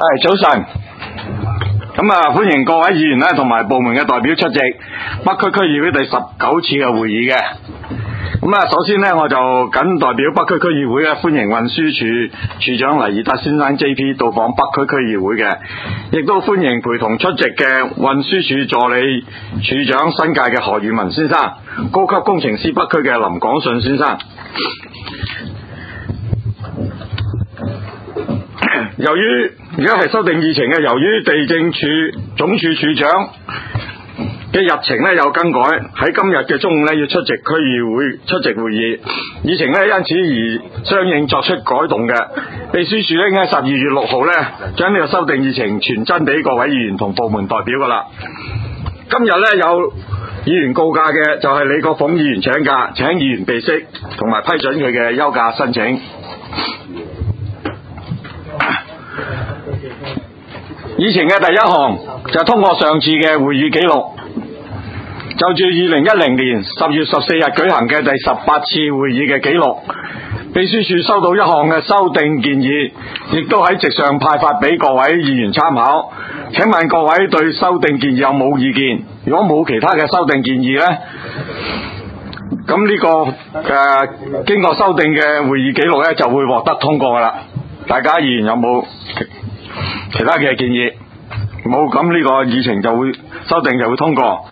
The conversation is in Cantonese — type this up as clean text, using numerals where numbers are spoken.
早晨，歡迎各位議員同埋部門嘅代表出席北區區議會第19次嘅會議嘅。首先我就謹代表北區區議會歡迎運輸署署長黎義德先生 JP 到訪北區區議會嘅，亦都歡迎陪同出席嘅運輸署助理署長新界嘅何宇文先生，高級工程師北區嘅林廣信先生。由於而家係修訂議程嘅，由於地政處總署署長嘅日程有更改，喺今日嘅中午要出席區議會會議，議程因此而相應作出改動嘅。秘書處應該12月6號將呢個修訂議程傳真俾各位議員同部門代表噶啦。今日有議員告假嘅就係李國鳳議員請假，請議員備悉同埋批准佢嘅休假申請。議程嘅第一項就通過上次嘅會議記錄，就住2010年10月14日舉行嘅第18次會議嘅記錄，秘書處收到一項嘅修訂建議，亦都喺席上派發俾各位議員參考。請問各位對修訂建議有冇意見？如果冇其他嘅修訂建議呢，咁呢個經過修訂嘅會議記錄就會獲得通過噶啦。大家議員有冇其他嘅建議？冇，咁呢個議程就會修訂就會通過。